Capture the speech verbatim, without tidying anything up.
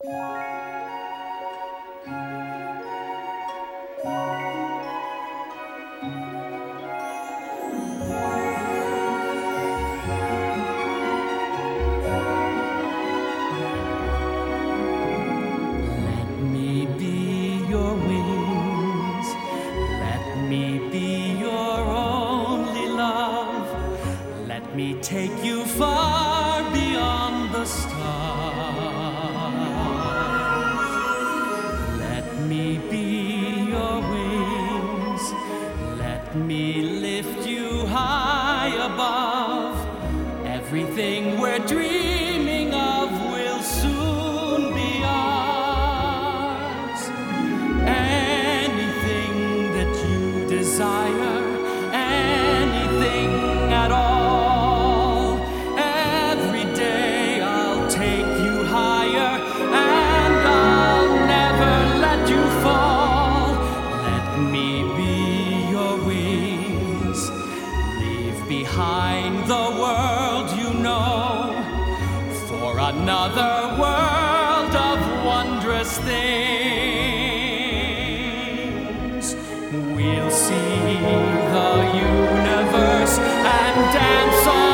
Let me take you far beyond the stars. Let me be your wings. Let me lift you high above. Everything we're dreaming of will soon be ours. Anything that you desire, anything at all. Behind the world you know, for another world of wondrous things. We'll see the universe and dance on.